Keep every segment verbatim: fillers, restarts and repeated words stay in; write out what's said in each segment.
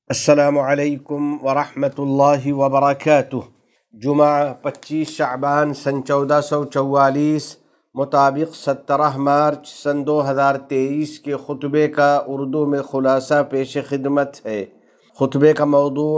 السلام علیکم ورحمۃ اللہ وبرکاتہ۔ جمعہ پچیس شعبان سن چودہ سو چوالیس مطابق سترہ مارچ سن دو ہزار تیئیس کے خطبے کا اردو میں خلاصہ پیش خدمت ہے۔ خطبے کا موضوع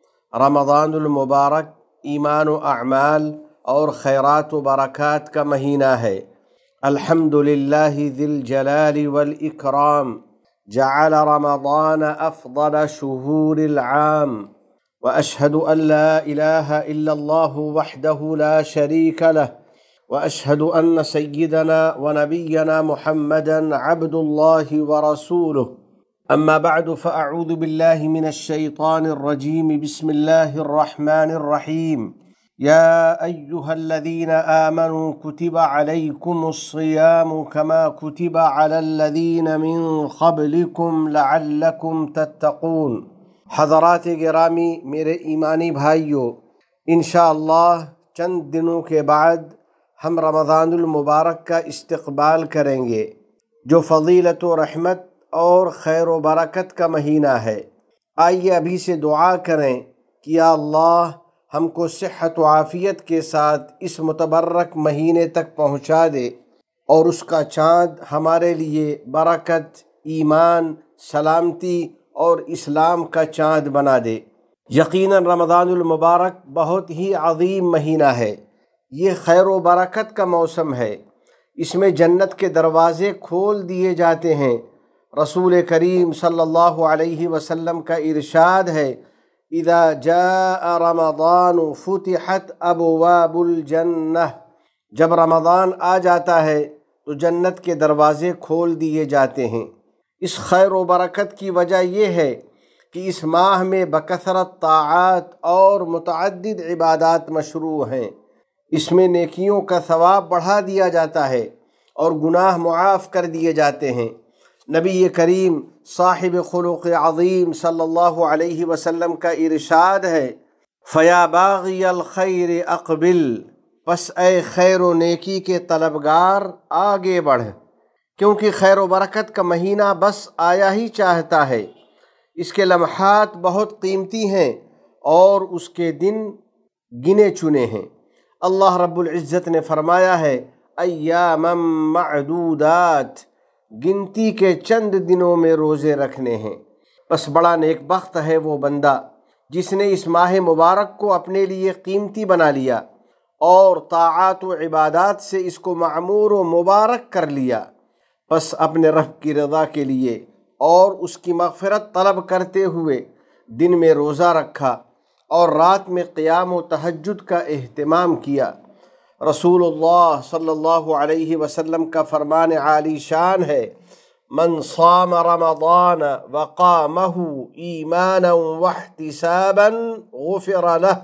رمضان المبارک ایمان و اعمال اور خیرات و برکات کا مہینہ ہے۔ الحمد للہ ذی الجلال والاکرام جعل رمضان افضل شهور العام واشهد ان لا اله الا الله وحده لا شريك له واشهد ان سيدنا ونبينا محمدا عبد الله ورسوله اما بعد فاعوذ بالله من الشيطان الرجيم بسم الله الرحمن الرحيم يا أيها الذين آمنوا كتب عليكم الصيام كما كتب على الذين من قبلكم لعلكم تتقون۔ حضرات گرامی، میرے ایمانی بھائیوں، انشاءاللہ چند دنوں کے بعد ہم رمضان المبارک کا استقبال کریں گے، جو فضیلت و رحمت اور خیر و برکت کا مہینہ ہے۔ آئیے ابھی سے دعا کریں کہ یا اللہ ہم کو صحت و عافیت کے ساتھ اس متبرک مہینے تک پہنچا دے اور اس کا چاند ہمارے لیے برکت، ایمان، سلامتی اور اسلام کا چاند بنا دے۔ یقیناً رمضان المبارک بہت ہی عظیم مہینہ ہے۔ یہ خیر و برکت کا موسم ہے۔ اس میں جنت کے دروازے کھول دیے جاتے ہیں۔ رسول کریم صلی اللہ علیہ وسلم کا ارشاد ہے، اذا جاء رمضان فتحت ابواب الجنہ، جب رمضان آ جاتا ہے تو جنت کے دروازے کھول دیے جاتے ہیں۔ اس خیر و برکت کی وجہ یہ ہے کہ اس ماہ میں بکثرت طاعات اور متعدد عبادات مشروع ہیں۔ اس میں نیکیوں کا ثواب بڑھا دیا جاتا ہے اور گناہ معاف کر دیے جاتے ہیں۔ نبی کریم صاحب خلق عظیم صلی اللہ علیہ وسلم کا ارشاد ہے، فیا باغی الخیر اقبل، پس اے خیر و نیکی کے طلبگار آگے بڑھ، کیونکہ خیر و برکت کا مہینہ بس آیا ہی چاہتا ہے۔ اس کے لمحات بہت قیمتی ہیں اور اس کے دن گنے چنے ہیں۔ اللہ رب العزت نے فرمایا ہے، ایاما معدودات، گنتی کے چند دنوں میں روزے رکھنے ہیں۔ بس بڑا نیک بخت ہے وہ بندہ جس نے اس ماہ مبارک کو اپنے لیے قیمتی بنا لیا اور طاعات و عبادات سے اس کو معمور و مبارک کر لیا۔ بس اپنے رب کی رضا کے لیے اور اس کی مغفرت طلب کرتے ہوئے دن میں روزہ رکھا اور رات میں قیام و تہجد کا اہتمام کیا۔ رسول اللہ صلی اللہ علیہ وسلم کا فرمان عالی شان ہے، من صام رمضان وقامہ ایمانا واحتسابا غفر له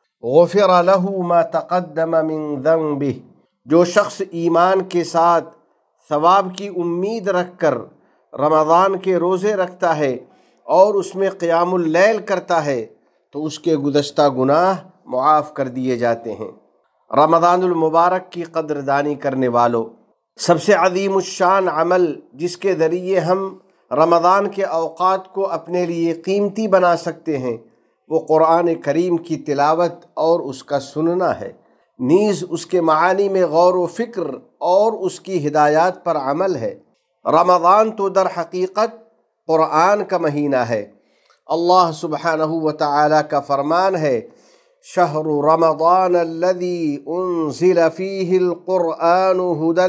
غفر له ما تقدم من ذنبہ، جو شخص ایمان کے ساتھ ثواب کی امید رکھ کر رمضان کے روزے رکھتا ہے اور اس میں قیام اللیل کرتا ہے تو اس کے گزشتہ گناہ معاف کر دیے جاتے ہیں۔ رمضان المبارک کی قدردانی کرنے والوں، سب سے عظیم الشان عمل جس کے ذریعے ہم رمضان کے اوقات کو اپنے لیے قیمتی بنا سکتے ہیں وہ قرآن کریم کی تلاوت اور اس کا سننا ہے، نیز اس کے معانی میں غور و فکر اور اس کی ہدایات پر عمل ہے۔ رمضان تو در حقیقت قرآن کا مہینہ ہے۔ اللہ سبحانہ و تعالی کا فرمان ہے، شہر رمضان الذی انزل فیہ القرآن ھدی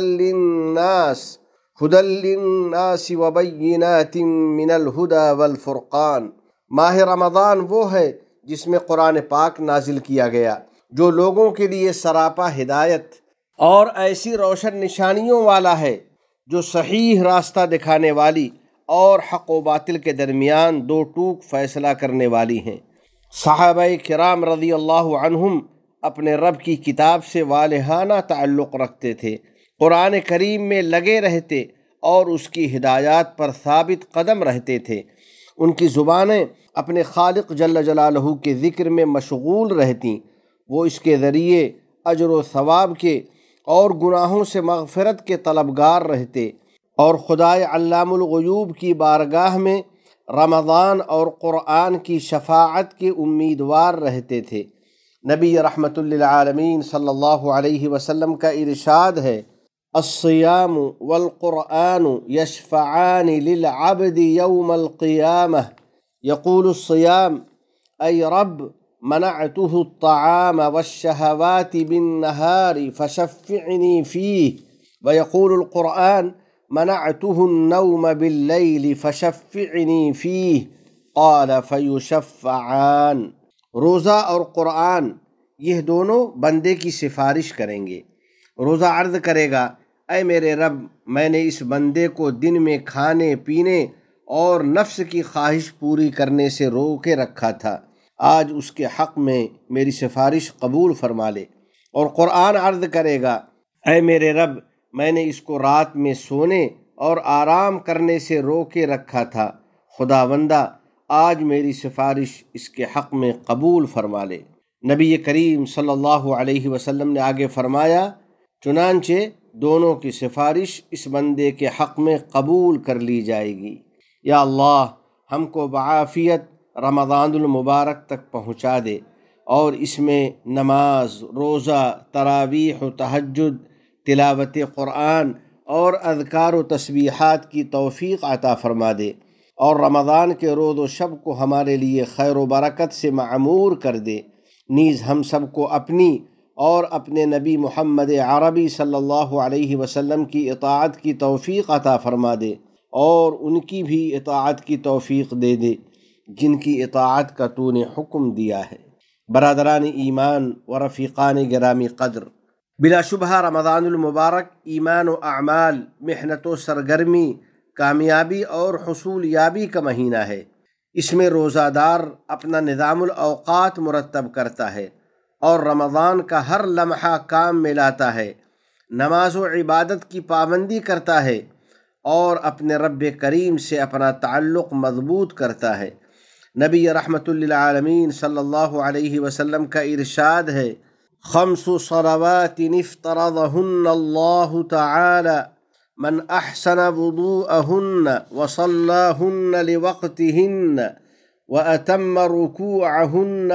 للناس ھدی للناس وبینات من الھدی والفرقان، ماہ رمضان وہ ہے جس میں قرآن پاک نازل کیا گیا جو لوگوں کے لیے سراپا ہدایت اور ایسی روشن نشانیوں والا ہے جو صحیح راستہ دکھانے والی اور حق و باطل کے درمیان دو ٹوک فیصلہ کرنے والی ہیں۔ صحابہ کرام رضی اللہ عنہم اپنے رب کی کتاب سے والہانہ تعلق رکھتے تھے، قرآن کریم میں لگے رہتے اور اس کی ہدایات پر ثابت قدم رہتے تھے۔ ان کی زبانیں اپنے خالق جل جلالہ کے ذکر میں مشغول رہتیں۔ وہ اس کے ذریعے اجر و ثواب کے اور گناہوں سے مغفرت کے طلبگار رہتے اور خدائے علام الغیوب کی بارگاہ میں رمضان اور قرآن کی شفاعت کے امیدوار رہتے تھے۔ نبی رحمت للعالمین صلی اللہ علیہ وسلم کا ارشاد ہے، الصیام والقرآن یشفعان للعبد یوم القیامہ، یقول الصیام ای رب منعته الطعام والشہوات بالنہار فشفعنی فیہ، ویقول القرآن منعته النوم باللیل فشفعنی فیہ، قال فیشفعان۔ روزہ اور قرآن یہ دونوں بندے کی سفارش کریں گے۔ روزہ عرض کرے گا، اے میرے رب، میں نے اس بندے کو دن میں کھانے پینے اور نفس کی خواہش پوری کرنے سے روکے رکھا تھا، آج اس کے حق میں میری سفارش قبول فرما لے۔ اور قرآن عرض کرے گا، اے میرے رب، میں نے اس کو رات میں سونے اور آرام کرنے سے روکے رکھا تھا، خداوندہ آج میری سفارش اس کے حق میں قبول فرما لے۔ نبی کریم صلی اللہ علیہ وسلم نے آگے فرمایا، چنانچہ دونوں کی سفارش اس بندے کے حق میں قبول کر لی جائے گی۔ یا اللہ، ہم کو بعافیت رمضان المبارک تک پہنچا دے اور اس میں نماز، روزہ، تراویح و تہجد، تلاوت قرآن اور اذکار و تسبیحات کی توفیق عطا فرما دے، اور رمضان کے روز و شب کو ہمارے لیے خیر و برکت سے معمور کر دے۔ نیز ہم سب کو اپنی اور اپنے نبی محمد عربی صلی اللہ علیہ وسلم کی اطاعت کی توفیق عطا فرما دے، اور ان کی بھی اطاعت کی توفیق دے دے جن کی اطاعت کا تو نے حکم دیا ہے۔ برادران ایمان و رفیقان گرامی قدر، بلا شبہ رمضان المبارک ایمان و اعمال، محنت و سرگرمی، کامیابی اور حصول یابی کا مہینہ ہے۔ اس میں روزہ دار اپنا نظام الاوقات مرتب کرتا ہے اور رمضان کا ہر لمحہ کام میں لاتا ہے، نماز و عبادت کی پابندی کرتا ہے اور اپنے رب کریم سے اپنا تعلق مضبوط کرتا ہے۔ نبی رحمت للعالمین صلی اللہ علیہ وسلم کا ارشاد ہے، خمس صلوات افترضہن اللہ تعالی من احسن وضوءہن وصلاہن لوقتہن واتم رکوعہن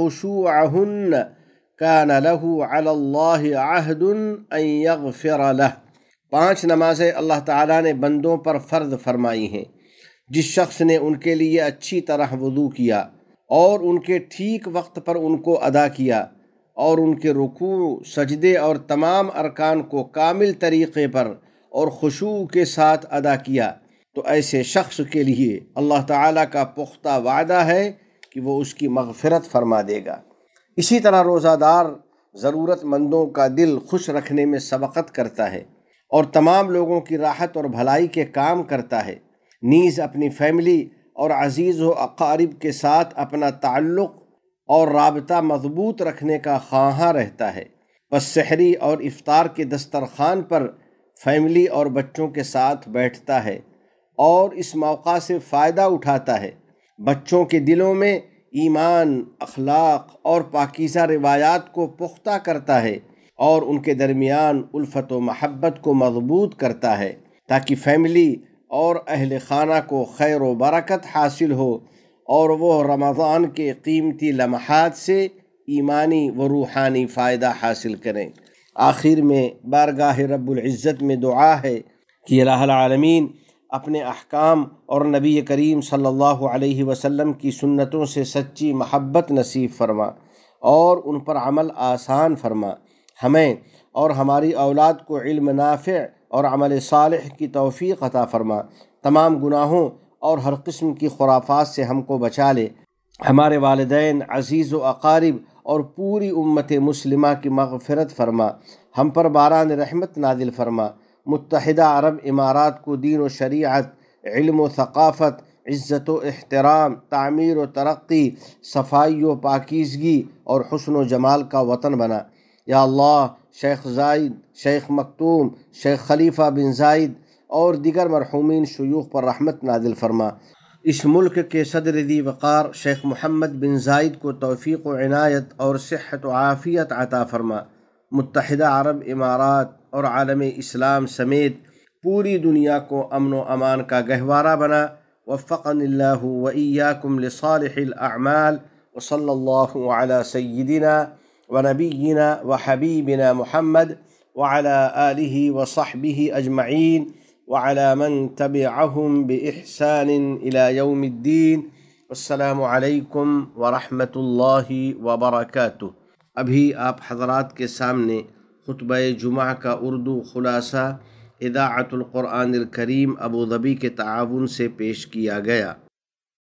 وخشوعہن کان لہ علی اللہ عہد ان یغفر لہ۔ پانچ نمازیں اللہ تعالیٰ نے بندوں پر فرض فرمائی ہیں۔ جس شخص نے ان کے لیے اچھی طرح وضو کیا اور ان کے ٹھیک وقت پر ان کو ادا کیا، اور ان کے رکوع، سجدے اور تمام ارکان کو کامل طریقے پر اور خشوع کے ساتھ ادا کیا، تو ایسے شخص کے لیے اللہ تعالیٰ کا پختہ وعدہ ہے کہ وہ اس کی مغفرت فرما دے گا۔ اسی طرح روزہ دار ضرورت مندوں کا دل خوش رکھنے میں سبقت کرتا ہے اور تمام لوگوں کی راحت اور بھلائی کے کام کرتا ہے، نیز اپنی فیملی اور عزیز و اقارب کے ساتھ اپنا تعلق اور رابطہ مضبوط رکھنے کا خواہاں رہتا ہے۔ پس سحری اور افطار کے دسترخوان پر فیملی اور بچوں کے ساتھ بیٹھتا ہے اور اس موقع سے فائدہ اٹھاتا ہے، بچوں کے دلوں میں ایمان، اخلاق اور پاکیزہ روایات کو پختہ کرتا ہے اور ان کے درمیان الفت و محبت کو مضبوط کرتا ہے، تاکہ فیملی اور اہل خانہ کو خیر و برکت حاصل ہو اور وہ رمضان کے قیمتی لمحات سے ایمانی و روحانی فائدہ حاصل کریں۔ آخر میں بارگاہ رب العزت میں دعا ہے کہ الہ العالمین اپنے احکام اور نبی کریم صلی اللہ علیہ وسلم کی سنتوں سے سچی محبت نصیب فرما اور ان پر عمل آسان فرما۔ ہمیں اور ہماری اولاد کو علم نافع اور عمل صالح کی توفیق عطا فرما، تمام گناہوں اور ہر قسم کی خرافات سے ہم کو بچا لے، ہمارے والدین، عزیز و اقارب اور پوری امت مسلمہ کی مغفرت فرما، ہم پر باران رحمت نازل فرما۔ متحدہ عرب امارات کو دین و شریعت، علم و ثقافت، عزت و احترام، تعمیر و ترقی، صفائی و پاکیزگی اور حسن و جمال کا وطن بنا۔ یا اللہ، شیخ زائد، شیخ مکتوم، شیخ خلیفہ بن زائد اور دیگر مرحومین شیوخ پر رحمت نازل فرما۔ اس ملک کے صدر ذی وقار شیخ محمد بن زائد کو توفیق و عنایت اور صحت و عافیت عطا فرما۔ متحدہ عرب امارات اور عالم اسلام سمیت پوری دنیا کو امن و امان کا گہوارہ بنا۔ وفقني الله وإياكم لصالح الأعمال، وصلى الله على سيدنا ونبينا وحبيبنا محمد وعلى آله وصحبه أجمعين وعلى من تبعهم بإحسان إلى يوم الدين، والسلام علیکم ورحمۃ اللہ وبرکاتہ۔ ابھی آپ حضرات کے سامنے خطبہ جمعہ کا اردو خلاصہ اذاعۃ القرآن الکریم ابوظبی کے تعاون سے پیش کیا گیا۔